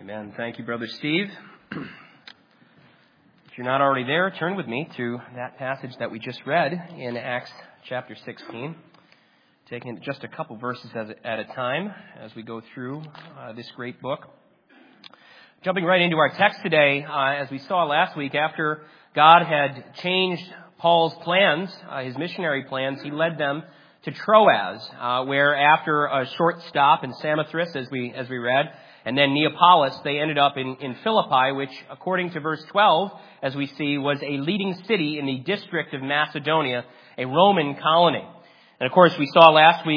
Amen. Thank you, Brother Steve. If you're not already there, turn with me to that passage that we just read in Acts chapter 16, taking just a couple verses at a time as we go through this great book. Jumping right into our text today, as we saw last week, after God had changed Paul's plans, his missionary plans, he led them to Troas, where after a short stop in Samothrace, as we read, and then Neapolis, they ended up in Philippi, which, according to verse 12, as we see, was a leading city in the district of Macedonia, a Roman colony. And of course, we saw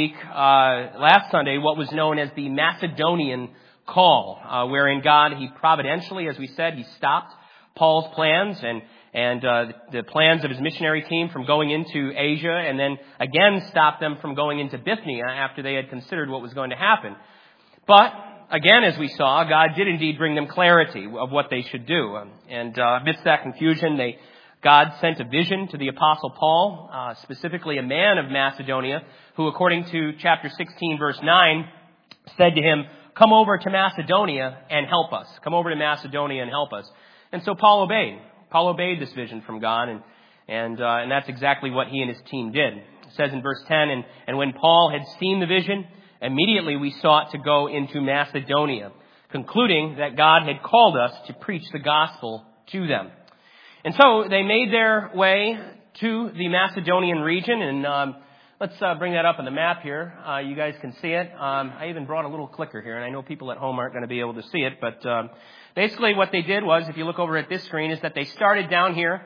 last Sunday, what was known as the Macedonian call, wherein God, he providentially, as we said, he stopped Paul's plans and the plans of his missionary team from going into Asia, and then again stopped them from going into Bithynia after they had considered what was going to happen. But again, as we saw, God did indeed bring them clarity of what they should do. And amidst that confusion, God sent a vision to the Apostle Paul, specifically a man of Macedonia, who, according to chapter 16, verse 9, said to him, "Come over to Macedonia and help us. Come over to Macedonia and help us." And so Paul obeyed. Paul obeyed this vision from God, and that's exactly what he and his team did. It says in verse 10, and when Paul had seen the vision, immediately we sought to go into Macedonia, concluding that God had called us to preach the gospel to them. And so they made their way to the Macedonian region, and let's bring that up on the map here. You guys can see it. I even brought a little clicker here, and I know people at home aren't going to be able to see it, but basically what they did was, if you look over at this screen, is that they started down here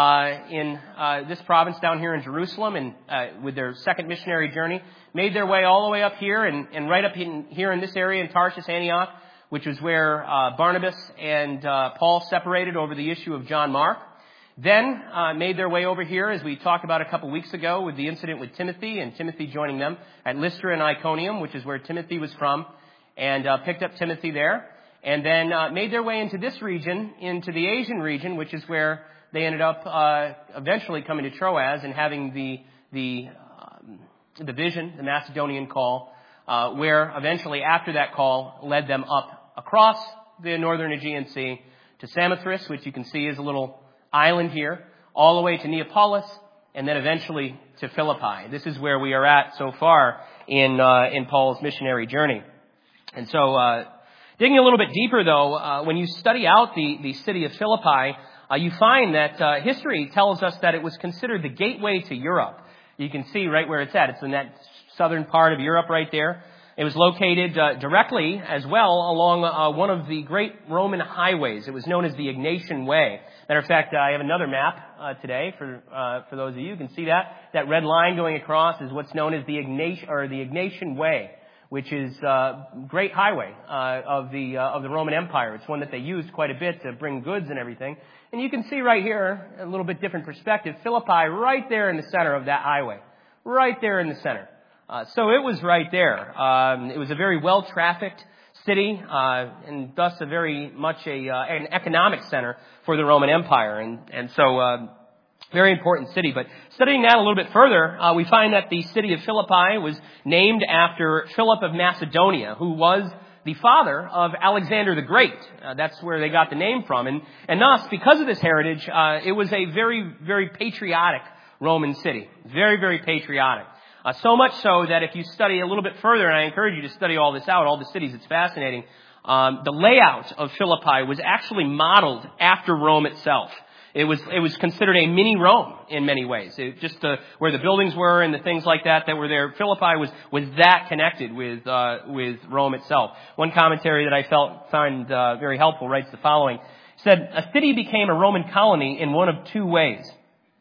in this province down here in Jerusalem, and with their second missionary journey, made their way all the way up here and right up here in this area in Tarshish, Antioch, which was where Barnabas and Paul separated over the issue of John Mark. Then made their way over here, as we talked about a couple weeks ago, with the incident with Timothy, and Timothy joining them at Lystra and Iconium, which is where Timothy was from, and picked up Timothy there. And then made their way into this region, into the Asian region, which is where they ended up eventually coming to Troas and having the vision, the Macedonian call, where eventually after that call led them up across the northern Aegean Sea to Samothrace, which you can see is a little island here, all the way to Neapolis, and then eventually to Philippi. This is where we are at so far in Paul's missionary journey. And so, digging a little bit deeper, though, when you study out the city of Philippi, you find that history tells us that it was considered the gateway to Europe. You can see right where it's at. It's in that southern part of Europe right there. It was located directly as well along one of the great Roman highways. It was known as the Egnatian Way. Matter of fact, I have another map today for those of you who can see that. That red line going across is what's known as the Egnatian Way, which is great highway of the Roman Empire. It's one that they used quite a bit to bring goods and everything. And you can see right here, a little bit different perspective, Philippi right there in the center of that highway. Right there in the center. So it was right there. It was a very well-trafficked city, and thus a very much an economic center for the Roman Empire. And so very important city. But studying that a little bit further, we find that the city of Philippi was named after Philip of Macedonia, who was the father of Alexander the Great. That's where they got the name from. And thus, because of this heritage, it was a very, very patriotic Roman city. Very, very patriotic. So much so that if you study a little bit further, and I encourage you to study all this out, all the cities, it's fascinating, the layout of Philippi was actually modeled after Rome itself. It was considered a mini Rome in many ways. Where the buildings were and the things like that were there. Philippi was that connected with Rome itself. One commentary that I found very helpful writes the following. It said, "A city became a Roman colony in one of two ways.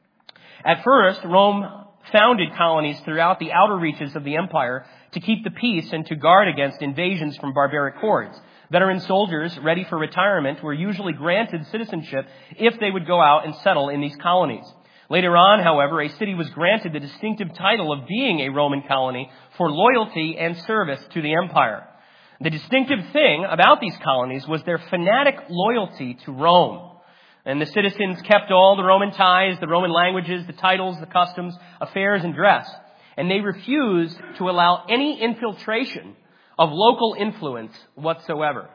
At first, Rome founded colonies throughout the outer reaches of the empire to keep the peace and to guard against invasions from barbaric hordes. Veteran soldiers ready for retirement were usually granted citizenship if they would go out and settle in these colonies. Later on, however, a city was granted the distinctive title of being a Roman colony for loyalty and service to the empire. The distinctive thing about these colonies was their fanatic loyalty to Rome. And the citizens kept all the Roman ties, the Roman languages, the titles, the customs, affairs, and dress. And they refused to allow any infiltration of local influence whatsoever.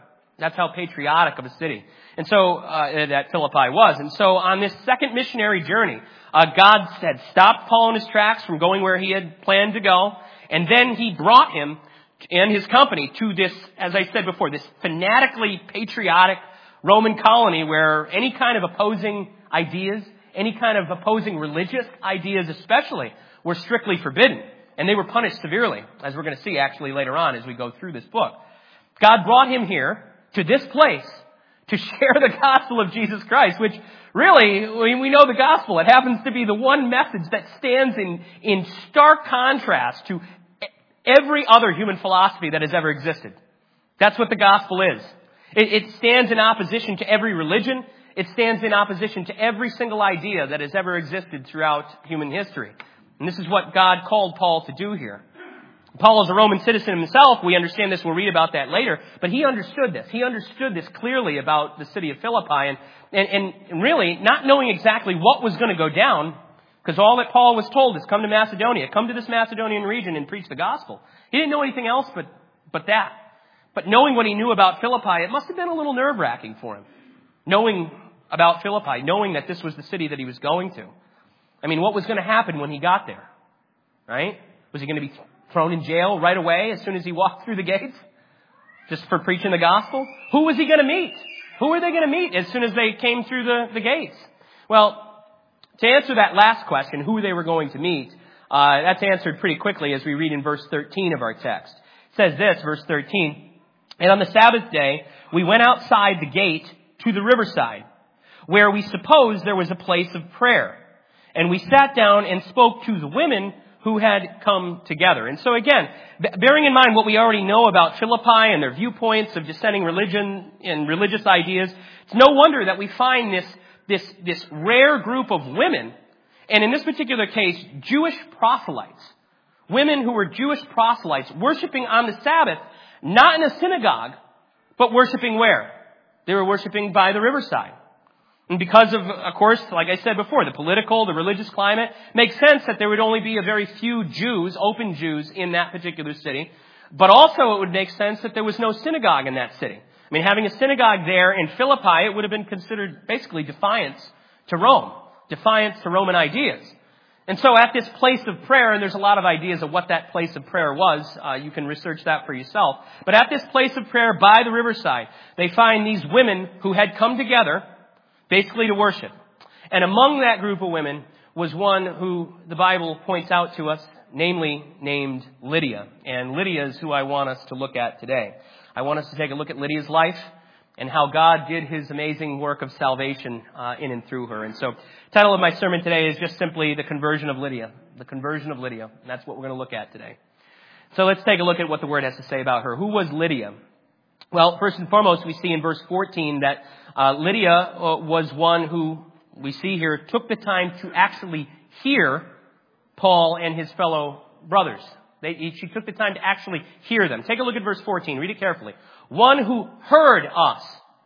That's how patriotic of a city. And so, that Philippi was. And so on this second missionary journey, God had stopped Paul in his tracks from going where he had planned to go. And then he brought him and his company to this, as I said before, this fanatically patriotic Roman colony where any kind of opposing ideas, any kind of opposing religious ideas especially, were strictly forbidden. And they were punished severely, as we're going to see actually later on as we go through this book. God brought him here to this place to share the gospel of Jesus Christ, which really, we know the gospel. It happens to be the one message that stands in stark contrast to every other human philosophy that has ever existed. That's what the gospel is. It stands in opposition to every religion. It stands in opposition to every single idea that has ever existed throughout human history. And this is what God called Paul to do here. Paul is a Roman citizen himself. We understand this. We'll read about that later. But he understood this. He understood this clearly about the city of Philippi. And really, not knowing exactly what was going to go down, because all that Paul was told is come to Macedonia, come to this Macedonian region and preach the gospel. He didn't know anything else but that. But knowing what he knew about Philippi, it must have been a little nerve-wracking for him. Knowing about Philippi, knowing that this was the city that he was going to. I mean, what was going to happen when he got there? Right? Was he going to be thrown in jail right away as soon as he walked through the gates? Just for preaching the gospel? Who was he going to meet? Who were they going to meet as soon as they came through the gates? Well, to answer that last question, who they were going to meet, that's answered pretty quickly as we read in verse 13 of our text. It says this, verse 13, "And on the Sabbath day, we went outside the gate to the riverside, where we supposed there was a place of prayer. And we sat down and spoke to the women who had come together." And so again, bearing in mind what we already know about Philippi and their viewpoints of dissenting religion and religious ideas, it's no wonder that we find this rare group of women, and in this particular case, Jewish proselytes. Women who were Jewish proselytes worshiping on the Sabbath, not in a synagogue, but worshiping where? They were worshiping by the riverside. And because of course, like I said before, the political, the religious climate, makes sense that there would only be a very few Jews, open Jews, in that particular city. But also it would make sense that there was no synagogue in that city. I mean, having a synagogue there in Philippi, it would have been considered basically defiance to Rome, defiance to Roman ideas. And so at this place of prayer, and there's a lot of ideas of what that place of prayer was. You can research that for yourself. But at this place of prayer by the riverside, they find these women who had come together basically to worship. And among that group of women was one who the Bible points out to us, namely named Lydia. And Lydia is who I want us to look at today. I want us to take a look at Lydia's life and how God did his amazing work of salvation in and through her. And so the title of my sermon today is just simply The Conversion of Lydia. The Conversion of Lydia. And that's what we're going to look at today. So let's take a look at what the Word has to say about her. Who was Lydia? Well, first and foremost, we see in verse 14 that Lydia was one who, we see here, took the time to actually hear Paul and his fellow brothers. She took the time to actually hear them. Take a look at verse 14. Read it carefully. One who heard us.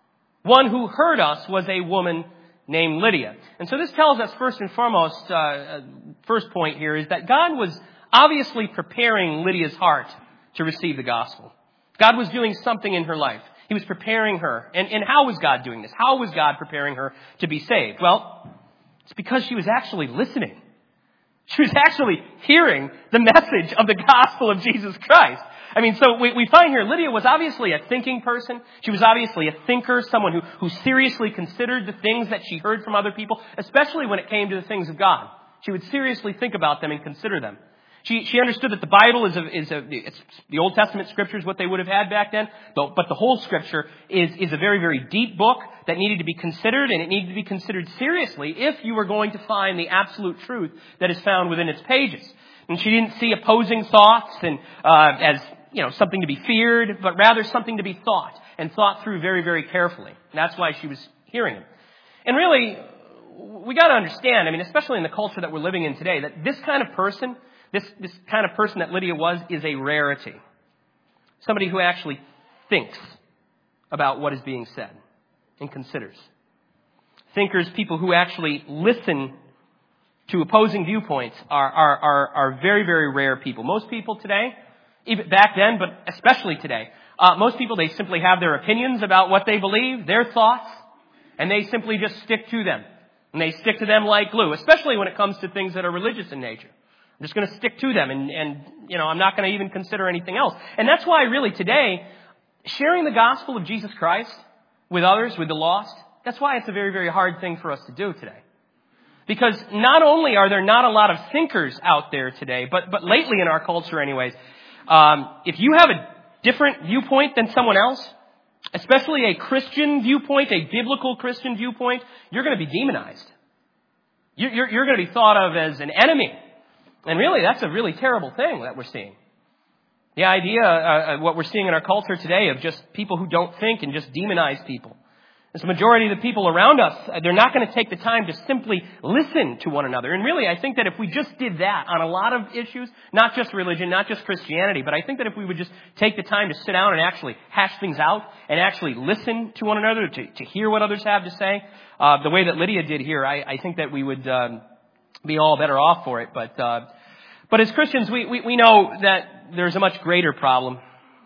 One who heard us was a woman named Lydia. And so this tells us first and foremost, first point here is that God was obviously preparing Lydia's heart to receive the gospel. God was doing something in her life. He was preparing her. And how was God doing this? How was God preparing her to be saved? Well, it's because she was actually listening. She was actually hearing the message of the gospel of Jesus Christ. I mean, so we find here Lydia was obviously a thinking person. She was obviously a thinker, someone who seriously considered the things that she heard from other people, especially when it came to the things of God. She would seriously think about them and consider them. She understood that the Bible it's the Old Testament scriptures, what they would have had back then. But the whole scripture is a very, very deep book that needed to be considered, and it needed to be considered seriously if you were going to find the absolute truth that is found within its pages. And she didn't see opposing thoughts and as something to be feared, but rather something to be thought and thought through very, very carefully. And that's why she was hearing them. And really, we got to understand, I mean, especially in the culture that we're living in today, that this kind of person, this kind of person that Lydia was, is a rarity. Somebody who actually thinks about what is being said and considers. Thinkers, people who actually listen to opposing viewpoints, are very, very rare people. Most people today, even back then, but especially today, Most people, they simply have their opinions about what they believe, their thoughts, and they simply just stick to them. And they stick to them like glue, especially when it comes to things that are religious in nature. I'm just going to stick to them and I'm not going to even consider anything else. And that's why really today, sharing the gospel of Jesus Christ with others, with the lost, that's why it's a very, very hard thing for us to do today. Because not only are there not a lot of thinkers out there today, but lately in our culture anyways, if you have a different viewpoint than someone else, especially a Christian viewpoint, a biblical Christian viewpoint, you're going to be demonized. You're going to be thought of as an enemy. And really, that's a really terrible thing that we're seeing. The idea, what we're seeing in our culture today of just people who don't think and just demonize people. As the majority of the people around us, they're not going to take the time to simply listen to one another. And really, I think that if we just did that on a lot of issues, not just religion, not just Christianity, but I think that if we would just take the time to sit down and actually hash things out and actually listen to one another, to hear what others have to say, the way that Lydia did here, I think that we would be all better off for it. But as Christians, we know that there's a much greater problem.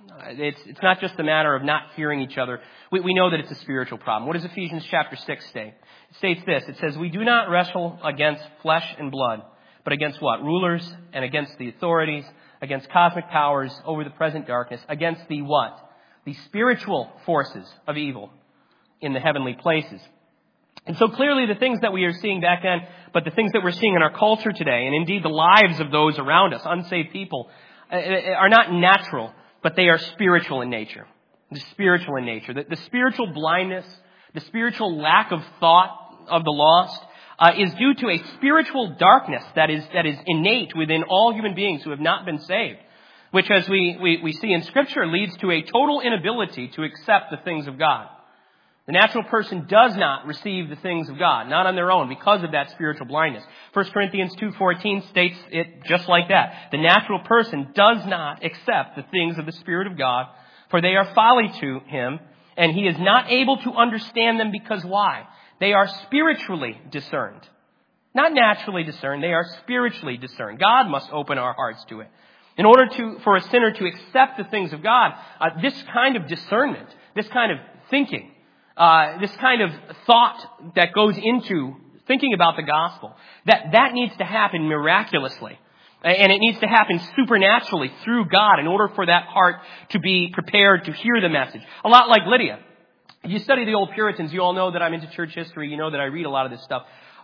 It's not just a matter of not hearing each other. We know that it's a spiritual problem. What does Ephesians chapter 6 say? It states this. It says, we do not wrestle against flesh and blood, but against what? Rulers and against the authorities, against cosmic powers over the present darkness, against the what? The spiritual forces of evil in the heavenly places. And so clearly the things that we are seeing back then, but the things that we're seeing in our culture today, and indeed the lives of those around us, unsaved people, are not natural, but they are spiritual in nature. They're spiritual in nature. The spiritual blindness, the spiritual lack of thought of the lost is due to a spiritual darkness that is innate within all human beings who have not been saved, which, as we see in Scripture, leads to a total inability to accept the things of God. The natural person does not receive the things of God, not on their own, because of that spiritual blindness. 1 Corinthians 2:14 states it just like that. The natural person does not accept the things of the Spirit of God, for they are folly to him, and he is not able to understand them because why? They are spiritually discerned. Not naturally discerned, they are spiritually discerned. God must open our hearts to it. In order for a sinner to accept the things of God, this kind of discernment, this kind of thinking, this kind of thought that goes into thinking about the gospel, that needs to happen miraculously. And it needs to happen supernaturally through God in order for that heart to be prepared to hear the message. A lot like Lydia. If you study the old Puritans, you all know that I'm into church history. You know that I read a lot of this stuff.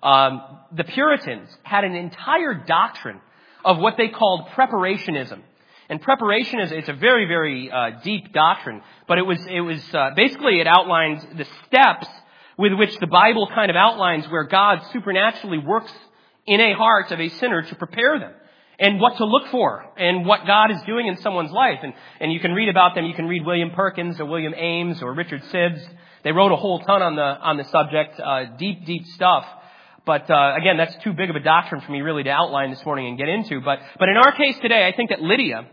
The Puritans had an entire doctrine of what they called preparationism. And preparationism, it's a very, very deep doctrine, but it was basically it outlines the steps with which the Bible kind of outlines where God supernaturally works in a heart of a sinner to prepare them, and what to look for, and what God is doing in someone's life. And you can read about them. You can read William Perkins or William Ames or Richard Sibbes. They wrote a whole ton on the subject, deep stuff. But again, that's too big of a doctrine for me really to outline this morning and get into. But in our case today, I think that Lydia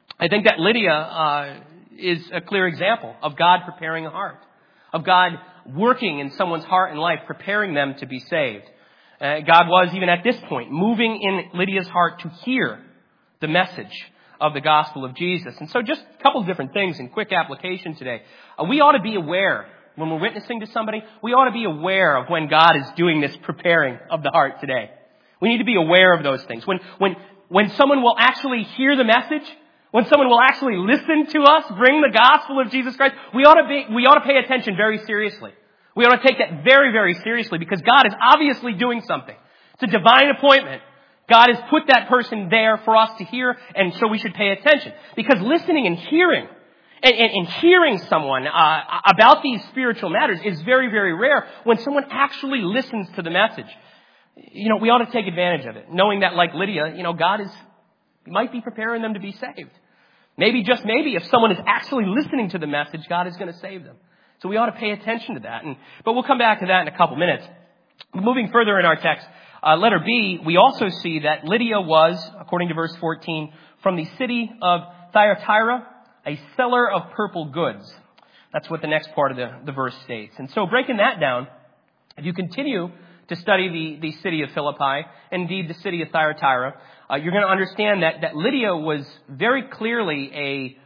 is a clear example of God preparing a heart, of God working in someone's heart and life, preparing them to be saved. God was, even at this point, moving in Lydia's heart to hear the message of the gospel of Jesus. And so just a couple of different things in quick application today. We ought to be aware, when we're witnessing to somebody, we ought to be aware of when God is doing this preparing of the heart today. We need to be aware of those things. When someone will actually hear the message, when someone will actually listen to us bring the gospel of Jesus Christ, we ought to pay attention very seriously. We ought to take that very, very seriously, because God is obviously doing something. It's a divine appointment. God has put that person there for us to hear, and so we should pay attention. Because listening and hearing, and hearing someone about these spiritual matters is very, very rare. When someone actually listens to the message, we ought to take advantage of it, knowing that, like Lydia, God might be preparing them to be saved. Maybe, just maybe, if someone is actually listening to the message, God is going to save them. So we ought to pay attention to that. But we'll come back to that in a couple minutes. Moving further in our text, letter B, we also see that Lydia was, according to verse 14, from the city of Thyatira, a seller of purple goods. That's what the next part of the verse states. And so breaking that down, if you continue to study the city of Philippi, indeed the city of Thyatira, you're going to understand that Lydia was very clearly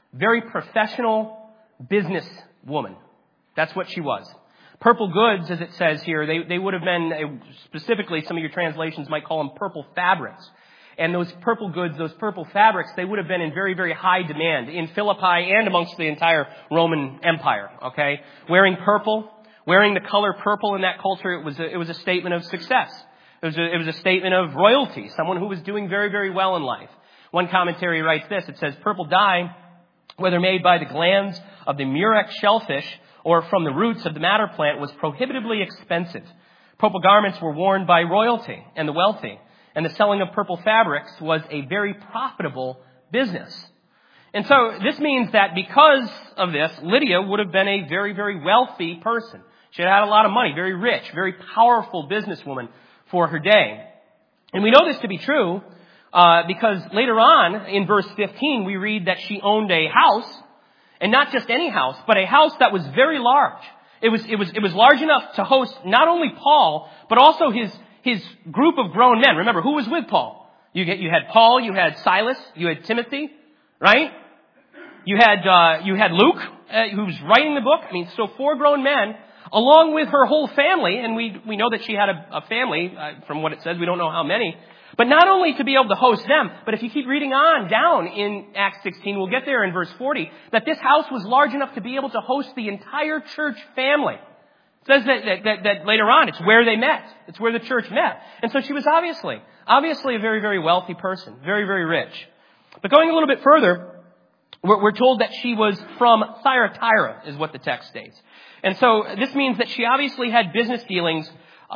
very professional business woman. That's what she was. Purple goods, as it says here, they would have been, specifically some of your translations might call them purple fabrics. And those purple goods, those purple fabrics, they would have been in very, very high demand in Philippi and amongst the entire Roman Empire, okay? Wearing purple, wearing the color purple in that culture, it was a statement of success. It was a statement of royalty, someone who was doing very, very well in life. One commentary writes this, it says, purple dye, whether made by the glands of the murex shellfish or from the roots of the madder plant, was prohibitively expensive. Purple garments were worn by royalty and the wealthy, and the selling of purple fabrics was a very profitable business. And so this means that because of this, Lydia would have been a very, very wealthy person. She had a lot of money, very rich, very powerful businesswoman for her day. And we know this to be true because later on in verse 15, we read that she owned a house, and not just any house, but a house that was very large. It was large enough to host not only Paul, but also his group of grown men. Remember, who was with Paul? You had Paul, you had Silas, you had Timothy, right? You had Luke, who was writing the book. I mean, so 4 grown men, along with her whole family, and we know that she had a family, from what it says, we don't know how many, but not only to be able to host them, but if you keep reading on down in Acts 16, we'll get there in verse 40, that this house was large enough to be able to host the entire church family. It says that later on, it's where they met. It's where the church met. And so she was obviously a very, very wealthy person, very, very rich. But going a little bit further, we're told that she was from Thyatira, is what the text states. And so this means that she obviously had business dealings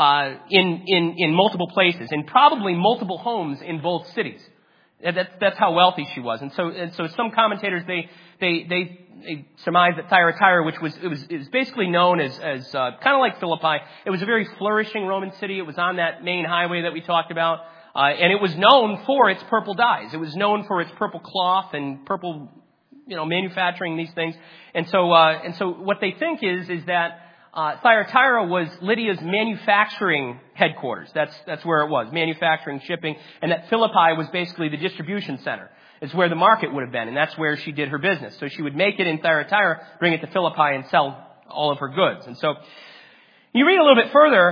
in multiple places, in probably multiple homes in both cities. That's how wealthy she was. And so some commentators they surmise that Thyatira, which was basically known as kind of like Philippi, it was a very flourishing Roman city. It was on that main highway that we talked about, and it was known for its purple dyes. It was known for its purple cloth and purple, manufacturing these things. And so what they think is that Thyatira was Lydia's manufacturing headquarters. That's where it was, manufacturing, shipping, and that Philippi was basically the distribution center. It's where the market would have been, and that's where she did her business. So she would make it in Thyatira, bring it to Philippi, and sell all of her goods. And so you read a little bit further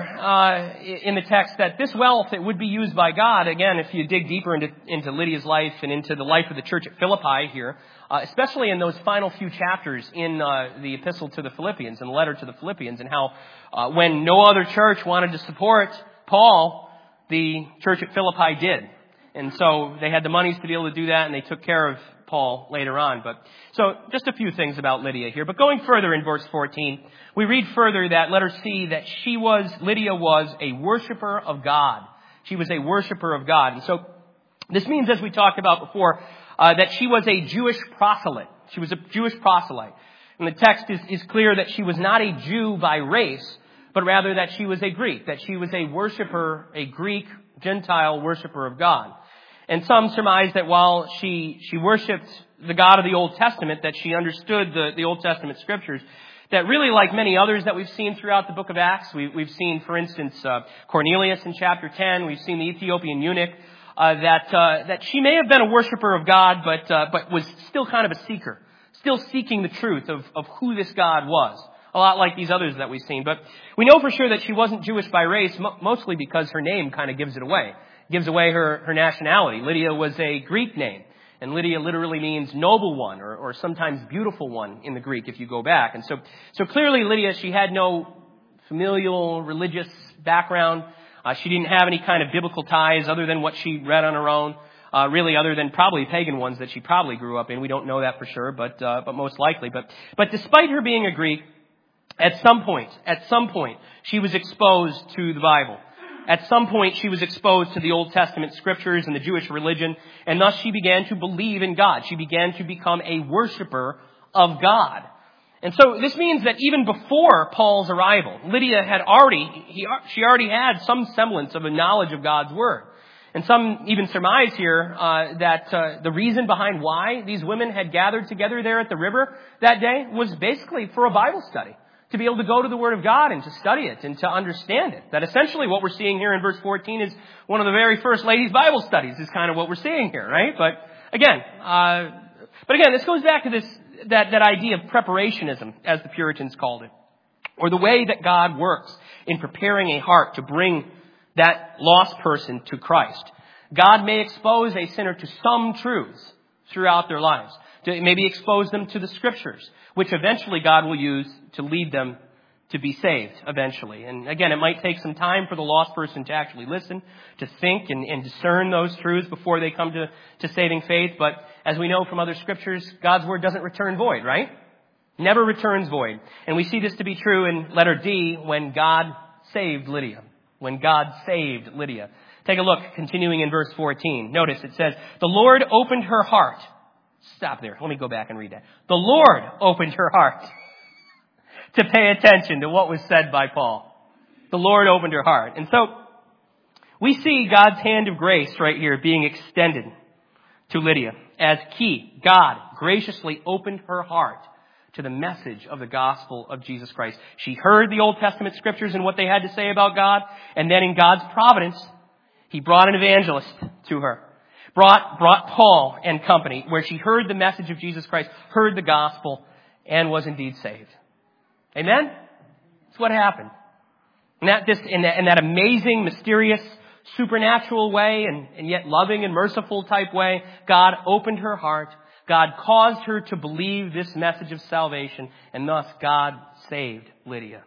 in the text that this wealth, it would be used by God. Again, if you dig deeper into Lydia's life and into the life of the church at Philippi here, especially in those final few chapters in the epistle to the Philippians and the letter to the Philippians, and how when no other church wanted to support Paul, the church at Philippi did. And so they had the monies to be able to do that, and they took care of Paul later on. But so just a few things about Lydia here. But going further in verse 14, we read further that, let her see that Lydia was a worshiper of God. She was a worshiper of God. And so this means, as we talked about before, that she was a Jewish proselyte. She was a Jewish proselyte. And the text is clear that she was not a Jew by race, but rather that she was a Greek, that she was a worshiper, a Greek, Gentile worshiper of God. And some surmise that while she worshipped the God of the Old Testament, that she understood the Old Testament scriptures, that really, like many others that we've seen throughout the book of Acts, we've seen, for instance, Cornelius in chapter 10, we've seen the Ethiopian eunuch, that she may have been a worshiper of God, but was still kind of a seeker, still seeking the truth of who this God was. A lot like these others that we've seen. But we know for sure that she wasn't Jewish by race, mostly because her name kind of gives it away. It gives away her nationality. Lydia was a Greek name. And Lydia literally means noble one, or sometimes beautiful one in the Greek if you go back. And so clearly Lydia, she had no familial religious background. She didn't have any kind of biblical ties other than what she read on her own. Really other than probably pagan ones that she probably grew up in. We don't know that for sure, but most likely. But despite her being a Greek, at some point, she was exposed to the Bible. At some point, she was exposed to the Old Testament scriptures and the Jewish religion, and thus she began to believe in God. She began to become a worshiper of God. And so this means that even before Paul's arrival, Lydia she already had some semblance of a knowledge of God's Word. And some even surmise here that the reason behind why these women had gathered together there at the river that day was basically for a Bible study, to be able to go to the Word of God and to study it and to understand it. That essentially what we're seeing here in verse 14 is one of the very first ladies' Bible studies is kind of what we're seeing here, right? But again, But again, this goes back to that idea of preparationism, as the Puritans called it, or the way that God works in preparing a heart to bring that lost person to Christ. God may expose a sinner to some truths throughout their lives, to maybe expose them to the Scriptures, which eventually God will use to lead them to be saved eventually. And again, it might take some time for the lost person to actually listen, to think and discern those truths before they come to saving faith. But as we know from other Scriptures, God's Word doesn't return void, right? Never returns void. And we see this to be true in letter D when God saved Lydia. When God saved Lydia. Take a look, continuing in verse 14. Notice it says, the Lord opened her heart. Stop there. Let me go back and read that. The Lord opened her heart to pay attention to what was said by Paul. The Lord opened her heart. And so we see God's hand of grace right here being extended to Lydia as key. God graciously opened her heart to the message of the gospel of Jesus Christ. She heard the Old Testament Scriptures and what they had to say about God, and then in God's providence, He brought an evangelist to her. Brought Paul and company, where she heard the message of Jesus Christ, heard the gospel, and was indeed saved. Amen? That's what happened. In that amazing, mysterious, supernatural way, and yet loving and merciful type way, God opened her heart. God caused her to believe this message of salvation, and thus God saved Lydia.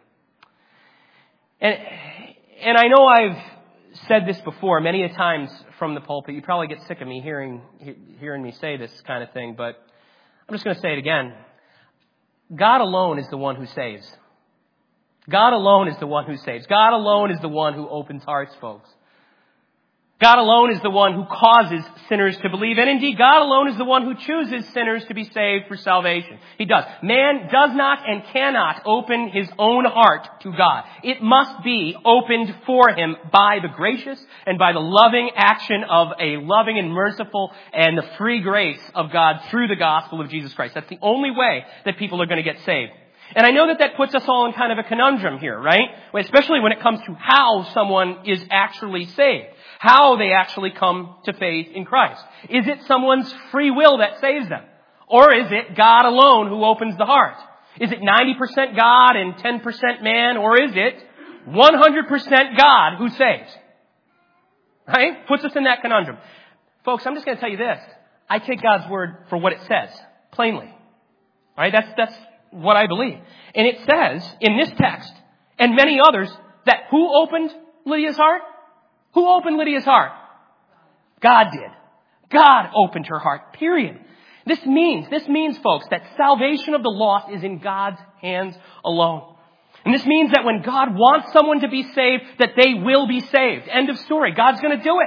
And I know I've said this before many a times from the pulpit. You probably get sick of me hearing me say this kind of thing, but I'm just going to say it again. God alone is the one who saves. God alone is the one who saves. God alone is the one who opens hearts, folks. God alone is the one who causes sinners to believe. And indeed, God alone is the one who chooses sinners to be saved for salvation. He does. Man does not and cannot open his own heart to God. It must be opened for him by the gracious and by the loving action of a loving and merciful and the free grace of God through the gospel of Jesus Christ. That's the only way that people are going to get saved. And I know that puts us all in kind of a conundrum here, right? Especially when it comes to how someone is actually saved. How they actually come to faith in Christ. Is it someone's free will that saves them? Or is it God alone who opens the heart? Is it 90% God and 10% man? Or is it 100% God who saves? Right? Puts us in that conundrum. Folks, I'm just going to tell you this. I take God's word for what it says. Plainly. Right? That's what I believe. And it says in this text and many others that who opened Lydia's heart? Who opened Lydia's heart? God did. God opened her heart, period. This means, folks, that salvation of the lost is in God's hands alone. And this means that when God wants someone to be saved, that they will be saved. End of story. God's going to do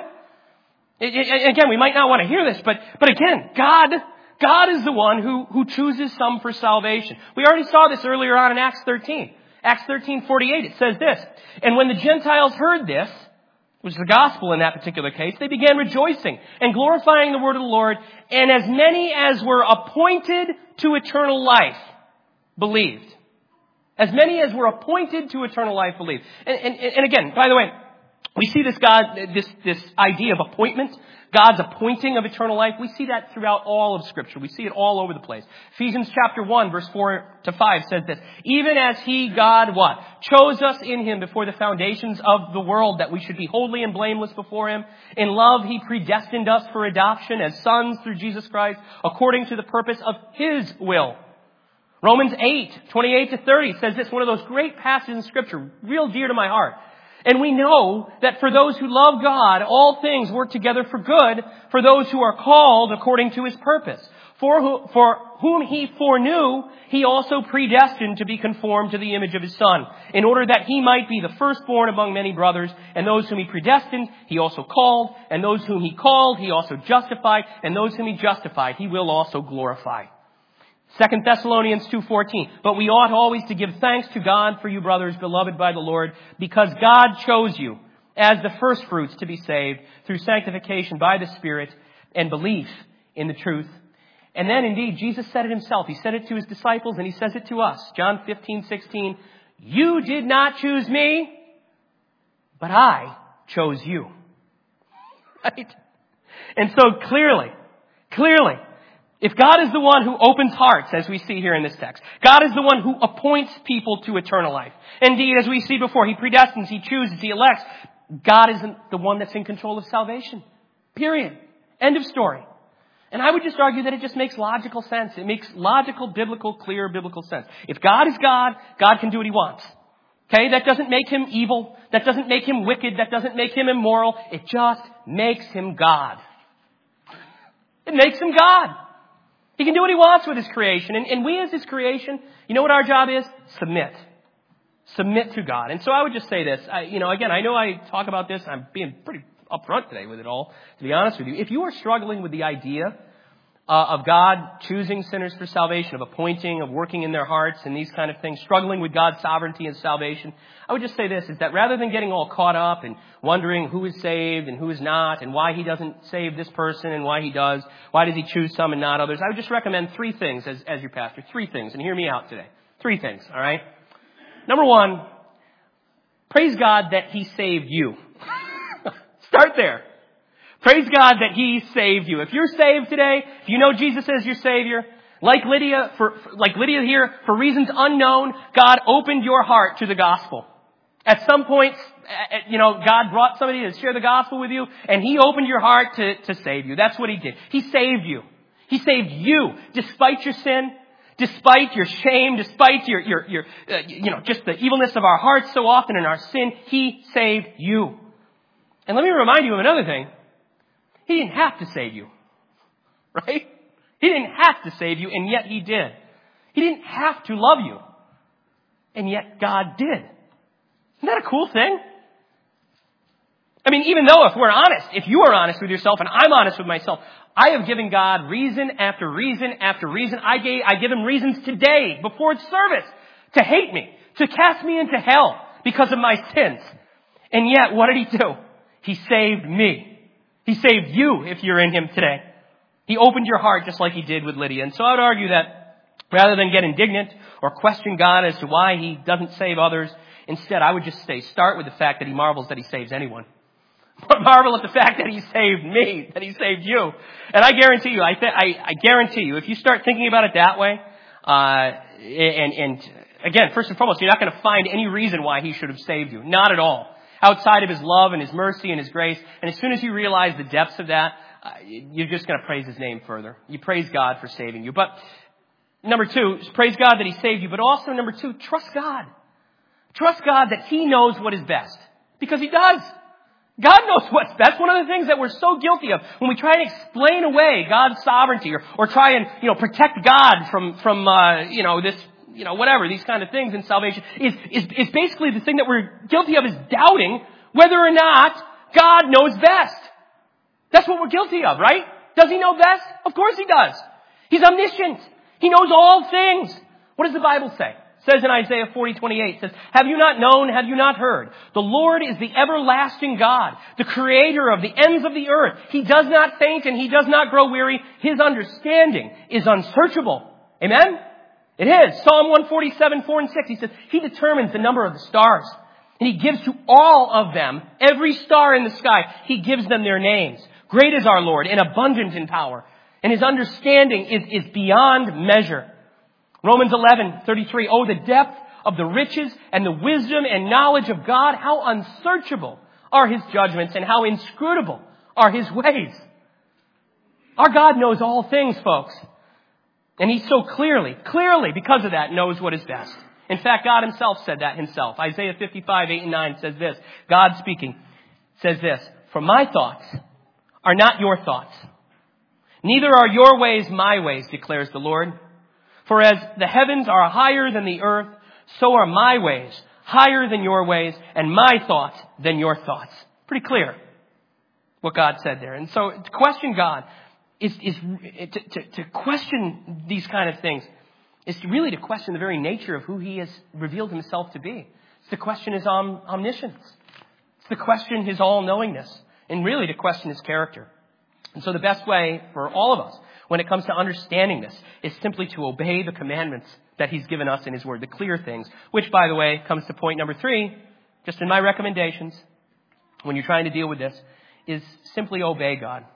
it. Again, we might not want to hear this, but again, God is the one who chooses some for salvation. We already saw this earlier on in Acts 13. Acts 13:48, it says this, and when the Gentiles heard this, which is the gospel in that particular case, they began rejoicing and glorifying the word of the Lord, and as many as were appointed to eternal life believed. As many as were appointed to eternal life believed. And again, by the way, we see this idea of appointment, God's appointing of eternal life. We see that throughout all of Scripture. We see it all over the place. Ephesians chapter 1, verse 4-5 says this, even as He, God, what? Chose us in Him before the foundations of the world, that we should be holy and blameless before Him. In love, He predestined us for adoption as sons through Jesus Christ, according to the purpose of His will. Romans 8:28-30 says this, one of those great passages in Scripture, real dear to my heart. And we know that for those who love God, all things work together for good, for those who are called according to His purpose. For whom He foreknew, He also predestined to be conformed to the image of His Son, in order that He might be the firstborn among many brothers. And those whom He predestined, He also called. And those whom He called, He also justified. And those whom He justified, He will also glorify. 2 Thessalonians 2:14, but we ought always to give thanks to God for you, brothers, beloved by the Lord, because God chose you as the firstfruits to be saved through sanctification by the Spirit and belief in the truth. And then indeed, Jesus said it Himself. He said it to His disciples and He says it to us. John 15:16, you did not choose me, but I chose you. Right? And so clearly, If God is the one who opens hearts, as we see here in this text, God is the one who appoints people to eternal life. Indeed, as we see before, He predestines, He chooses, He elects. God isn't the one that's in control of salvation. Period. End of story. And I would just argue that it just makes logical sense. It makes logical, biblical, clear biblical sense. If God is God, God can do what He wants. Okay? That doesn't make Him evil. That doesn't make Him wicked. That doesn't make Him immoral. It just makes Him God. It makes Him God. He can do what He wants with His creation. And we as His creation, you know what our job is? Submit. Submit to God. And so I would just say this. Again, I know I talk about this. I'm being pretty upfront today with it all, to be honest with you. If you are struggling with the idea of God choosing sinners for salvation, of appointing, of working in their hearts and these kind of things, struggling with God's sovereignty and salvation, I would just say this, is that rather than getting all caught up and wondering who is saved and who is not and why He doesn't save this person and why He does, why does He choose some and not others, I would just recommend three things as your pastor. Three things, and hear me out today. Three things, all right? Number one, praise God that He saved you. Start there. Praise God that He saved you. If you're saved today, if you know Jesus as your Savior, like Lydia here, for reasons unknown, God opened your heart to the gospel. At some point, God brought somebody to share the gospel with you, and He opened your heart to save you. That's what He did. He saved you. He saved you, despite your sin, despite your shame, despite your just the evilness of our hearts so often in our sin. He saved you. And let me remind you of another thing. He didn't have to save you. Right? He didn't have to save you, and yet He did. He didn't have to love you, and yet God did. Isn't that a cool thing? I mean, even though if you are honest with yourself and I'm honest with myself, I have given God reason after reason after reason. I give Him reasons today before service to hate me, to cast me into hell because of my sins. And yet, what did He do? He saved me. He saved you if you're in Him today. He opened your heart just like He did with Lydia. And so I would argue that rather than get indignant or question God as to why He doesn't save others, instead I would just start with the fact that He marvels that He saves anyone. Marvel at the fact that He saved me, that He saved you. And I guarantee you, I guarantee you, if you start thinking about it that way, and again, first and foremost, you're not going to find any reason why He should have saved you. Not at all. Outside of His love and His mercy and His grace. And as soon as you realize the depths of that, you're just going to praise His name further. You praise God for saving you. But number two, praise God that He saved you. But also number two, trust God. Trust God that He knows what is best. Because He does. God knows what's best. One of the things that we're so guilty of when we try to explain away God's sovereignty or try and, protect God from this, whatever, these kind of things in salvation is basically the thing that we're guilty of is doubting whether or not God knows best. That's what we're guilty of, right? Does He know best? Of course He does. He's omniscient. He knows all things. What does the Bible say? It says in Isaiah 40:28, it says, "Have you not known? Have you not heard? The Lord is the everlasting God, the creator of the ends of the earth. He does not faint and He does not grow weary. His understanding is unsearchable." Amen? It is. Psalm 147:4-6, He says, He determines the number of the stars. And He gives to all of them, every star in the sky, He gives them their names. Great is our Lord and abundant in power. And His understanding is beyond measure. Romans 11:33, "Oh, the depth of the riches and the wisdom and knowledge of God, how unsearchable are His judgments and how inscrutable are His ways." Our God knows all things, folks. And He so clearly, because of that, knows what is best. In fact, God Himself said that Himself. Isaiah 55:8-9 says this. God speaking says this, "For my thoughts are not your thoughts. Neither are your ways my ways, declares the Lord. For as the heavens are higher than the earth, so are my ways higher than your ways, and my thoughts than your thoughts." Pretty clear what God said there. And so to question God is to question these kind of things is really to question the very nature of who He has revealed Himself to be. It's to question His omniscience. It's to question His all-knowingness, and really to question His character. And so the best way for all of us when it comes to understanding this is simply to obey the commandments that He's given us in His Word, the clear things, which, by the way, comes to point number 3, just in my recommendations, when you're trying to deal with this, is simply obey God.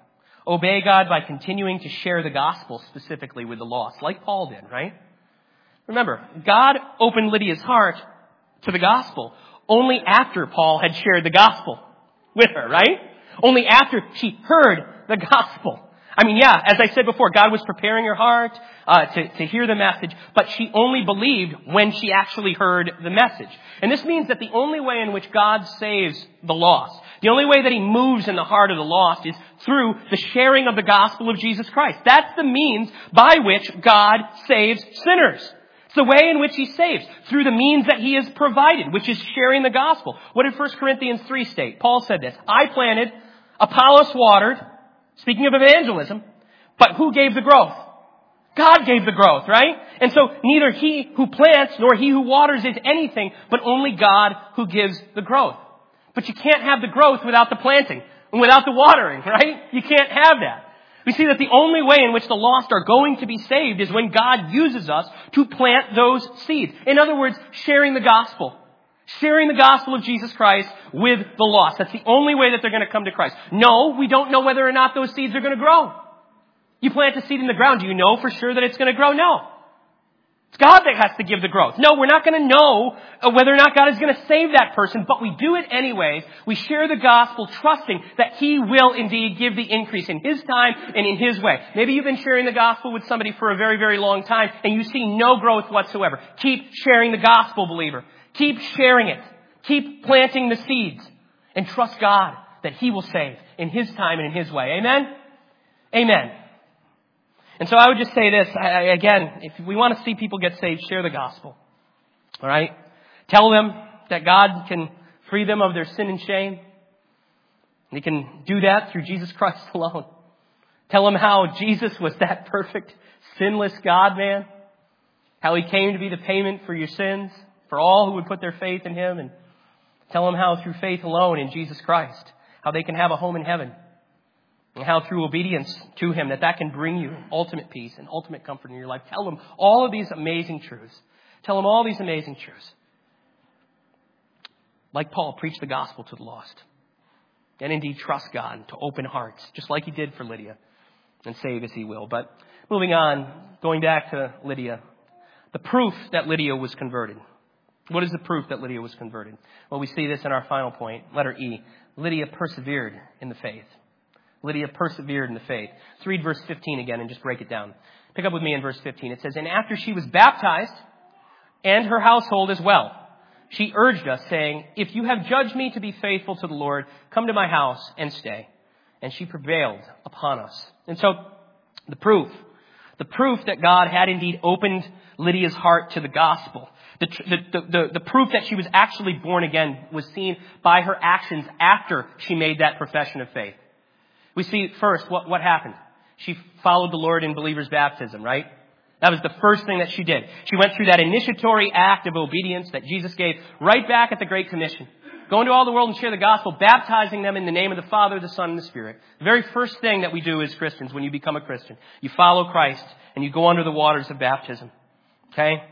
Obey God by continuing to share the gospel specifically with the lost, like Paul did, right? Remember, God opened Lydia's heart to the gospel only after Paul had shared the gospel with her, right? Only after she heard the gospel. I mean, yeah, as I said before, God was preparing her heart to hear the message, but she only believed when she actually heard the message. And this means that the only way in which God saves the lost, the only way that He moves in the heart of the lost is through the sharing of the gospel of Jesus Christ. That's the means by which God saves sinners. It's the way in which He saves, through the means that He has provided, which is sharing the gospel. What did 1 Corinthians 3 state? Paul said this, I planted, Apollos watered, speaking of evangelism, but who gave the growth? God gave the growth, right? And so neither he who plants nor he who waters is anything, but only God who gives the growth. But you can't have the growth without the planting and without the watering, right? You can't have that. We see that the only way in which the lost are going to be saved is when God uses us to plant those seeds. In other words, sharing the gospel. Sharing the gospel of Jesus Christ with the lost. That's the only way that they're going to come to Christ. No, we don't know whether or not those seeds are going to grow. You plant a seed in the ground. Do you know for sure that it's going to grow? No. It's God that has to give the growth. No, we're not going to know whether or not God is going to save that person, but we do it anyways. We share the gospel trusting that He will indeed give the increase in His time and in His way. Maybe you've been sharing the gospel with somebody for a very, very long time and you see no growth whatsoever. Keep sharing the gospel, believer. Keep sharing it. Keep planting the seeds and trust God that He will save in His time and in His way. Amen? Amen. And so I would just say this, again, if we want to see people get saved, share the gospel. All right? Tell them that God can free them of their sin and shame. He can do that through Jesus Christ alone. Tell them how Jesus was that perfect, sinless God-man. How He came to be the payment for your sins, for all who would put their faith in Him. And tell them how through faith alone in Jesus Christ, how they can have a home in heaven. And how through obedience to Him that can bring you ultimate peace and ultimate comfort in your life. Tell them all of these amazing truths. Tell them all these amazing truths. Like Paul, preach the gospel to the lost. And indeed trust God to open hearts, just like He did for Lydia, and save as He will. But moving on, going back to Lydia, the proof that Lydia was converted. What is the proof that Lydia was converted? Well, we see this in our final point, letter E. Lydia persevered in the faith. Lydia persevered in the faith. Let's read verse 15 again and just break it down. Pick up with me in verse 15. It says, and after she was baptized, and her household as well, she urged us, saying, if you have judged me to be faithful to the Lord, come to my house and stay. And she prevailed upon us. And so, the proof that God had indeed opened Lydia's heart to the gospel, the proof that she was actually born again was seen by her actions after she made that profession of faith. We see first what happened. She followed the Lord in believer's baptism, right? That was the first thing that she did. She went through that initiatory act of obedience that Jesus gave right back at the Great Commission. Go into all the world and share the gospel, baptizing them in the name of the Father, the Son, and the Spirit. The very first thing that we do as Christians when you become a Christian, you follow Christ and you go under the waters of baptism. Okay?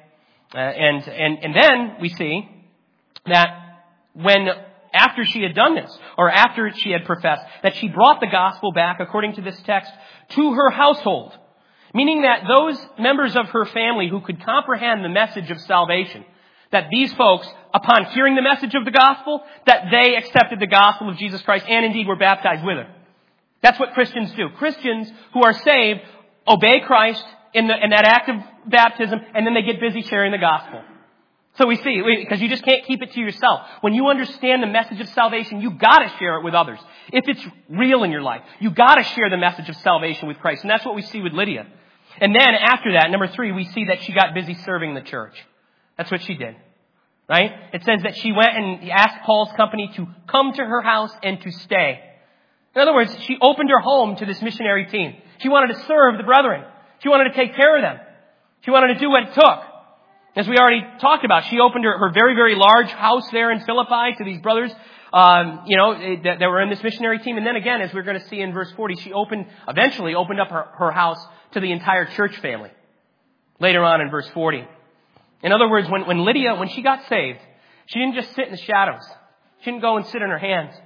And then we see that after she had done this, or after she had professed, that she brought the gospel back, according to this text, to her household. Meaning that those members of her family who could comprehend the message of salvation, that these folks, upon hearing the message of the gospel, that they accepted the gospel of Jesus Christ and indeed were baptized with her. That's what Christians do. Christians who are saved obey Christ in that act of baptism, and then they get busy sharing the gospel. So we see, because you just can't keep it to yourself. When you understand the message of salvation, you gotta share it with others. If it's real in your life, you gotta share the message of salvation with Christ. And that's what we see with Lydia. And then after that, number 3, we see that she got busy serving the church. That's what she did. Right? It says that she went and asked Paul's company to come to her house and to stay. In other words, she opened her home to this missionary team. She wanted to serve the brethren. She wanted to take care of them. She wanted to do what it took. As we already talked about, she opened her very, very large house there in Philippi to these brothers, that were in this missionary team. And then again, as we're going to see in verse 40, she eventually opened up her house to the entire church family. Later on in verse 40. In other words, when Lydia, when she got saved, she didn't just sit in the shadows. She didn't go and sit in her hands.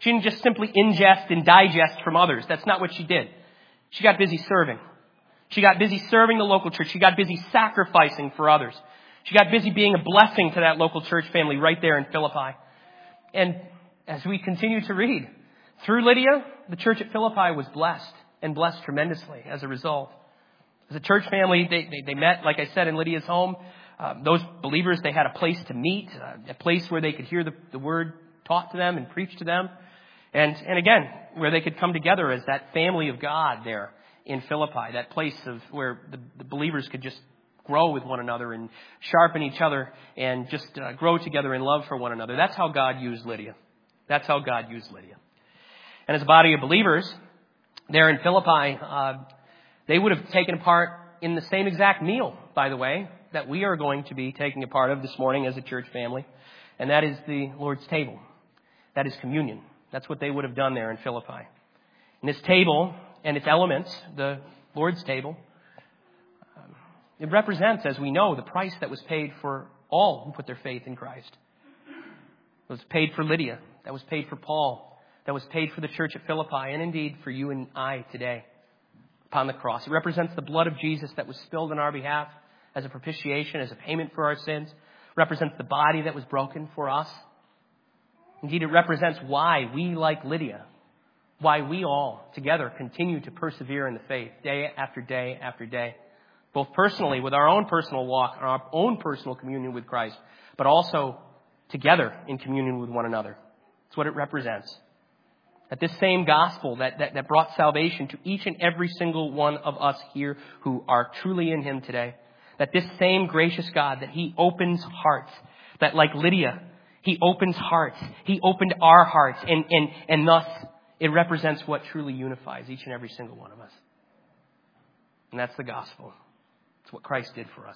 She didn't just simply ingest and digest from others. That's not what she did. She got busy serving. She got busy serving the local church. She got busy sacrificing for others. She got busy being a blessing to that local church family right there in Philippi. And as we continue to read, through Lydia, the church at Philippi was blessed and blessed tremendously as a result. As a church family, they met, like I said, in Lydia's home. Those believers, they had a place to meet, a place where they could hear the word taught to them and preached to them. And again, where they could come together as that family of God there in Philippi, that place of where the believers could just grow with one another and sharpen each other and just grow together in love for one another. That's how God used Lydia. That's how God used Lydia. And as a body of believers there in Philippi, they would have taken part in the same exact meal, by the way, that we are going to be taking a part of this morning as a church family. And that is the Lord's table. That is communion. That's what they would have done there in Philippi. And this table and its elements, the Lord's table, it represents, as we know, the price that was paid for all who put their faith in Christ. It was paid for Lydia. That was paid for Paul. That was paid for the church at Philippi, and indeed for you and I today upon the cross. It represents the blood of Jesus that was spilled on our behalf as a propitiation, as a payment for our sins. It represents the body that was broken for us. Indeed, it represents why we, like Lydia, why we all together continue to persevere in the faith day after day after day. Both personally, with our own personal walk, our own personal communion with Christ, but also together in communion with one another. That's what it represents. That this same gospel that brought salvation to each and every single one of us here who are truly in Him today, that this same gracious God, that He opens hearts, that like Lydia, He opens hearts. He opened our hearts, and thus it represents what truly unifies each and every single one of us. And that's the gospel. It's what Christ did for us.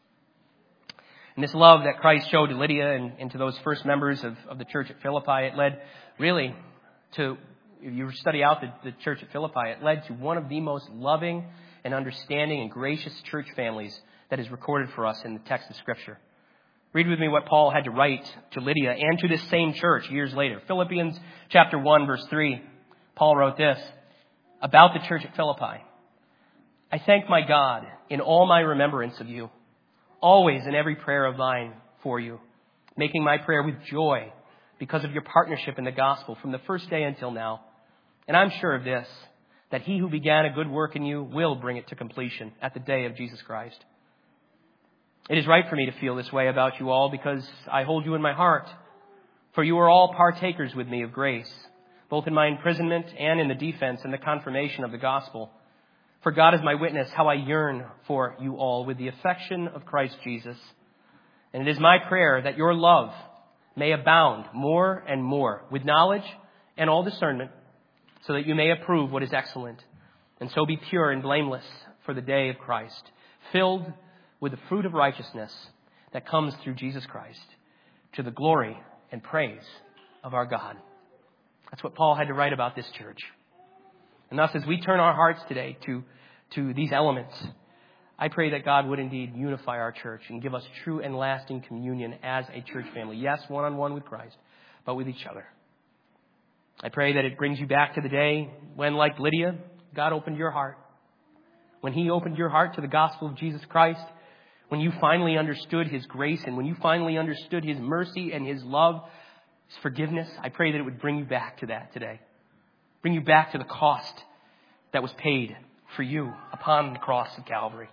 And this love that Christ showed to Lydia and to those first members of the church at Philippi, it led really to, if you study out the church at Philippi, it led to one of the most loving and understanding and gracious church families that is recorded for us in the text of Scripture. Read with me what Paul had to write to Lydia and to this same church years later. Philippians chapter 1, verse 3, Paul wrote this about the church at Philippi. I thank my God in all my remembrance of you, always in every prayer of mine for you, making my prayer with joy because of your partnership in the gospel from the first day until now. And I'm sure of this, that He who began a good work in you will bring it to completion at the day of Jesus Christ. It is right for me to feel this way about you all because I hold you in my heart. For you are all partakers with me of grace, both in my imprisonment and in the defense and the confirmation of the gospel. For God is my witness how I yearn for you all with the affection of Christ Jesus. And it is my prayer that your love may abound more and more with knowledge and all discernment, so that you may approve what is excellent, and so be pure and blameless for the day of Christ, filled with the fruit of righteousness that comes through Jesus Christ, to the glory and praise of our God. That's what Paul had to write about this church. And thus, as we turn our hearts today to these elements, I pray that God would indeed unify our church and give us true and lasting communion as a church family. Yes, one-on-one with Christ, but with each other. I pray that it brings you back to the day when, like Lydia, God opened your heart. When He opened your heart to the gospel of Jesus Christ, when you finally understood His grace and when you finally understood His mercy and His love, His forgiveness, I pray that it would bring you back to that today. Bring you back to the cost that was paid for you upon the cross of Calvary.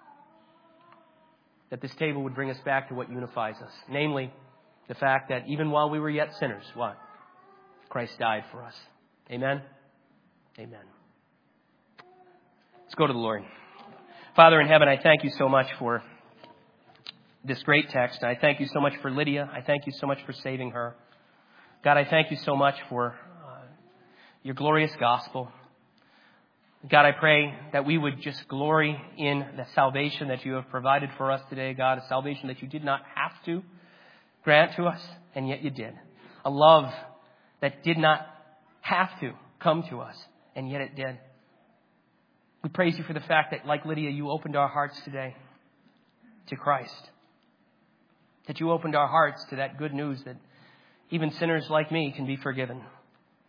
That this table would bring us back to what unifies us. Namely, the fact that even while we were yet sinners, what? Christ died for us. Amen? Amen. Let's go to the Lord. Father in heaven, I thank you so much for this great text. I thank you so much for Lydia. I thank you so much for saving her. God, I thank you so much for your glorious gospel. God, I pray that we would just glory in the salvation that you have provided for us today, God, a salvation that you did not have to grant to us, and yet you did. A love that did not have to come to us, and yet it did. We praise you for the fact that, like Lydia, you opened our hearts today to Christ. That you opened our hearts to that good news that even sinners like me can be forgiven.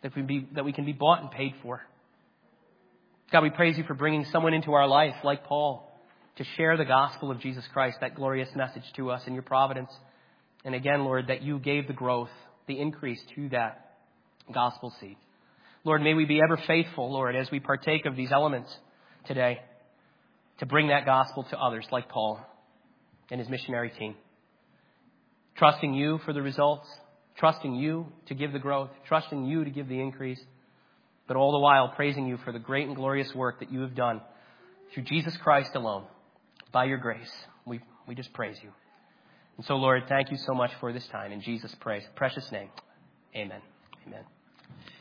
that we can be bought and paid for. God, we praise you for bringing someone into our life like Paul to share the gospel of Jesus Christ, that glorious message to us in your providence. And again, Lord, that you gave the growth, the increase to that gospel seed. Lord, may we be ever faithful, Lord, as we partake of these elements today to bring that gospel to others like Paul and his missionary team. Trusting you for the results, trusting you to give the growth, trusting you to give the increase, but all the while praising you for the great and glorious work that you have done through Jesus Christ alone. By your grace, we just praise you. And so, Lord, thank you so much for this time. In Jesus' precious name, amen. Amen.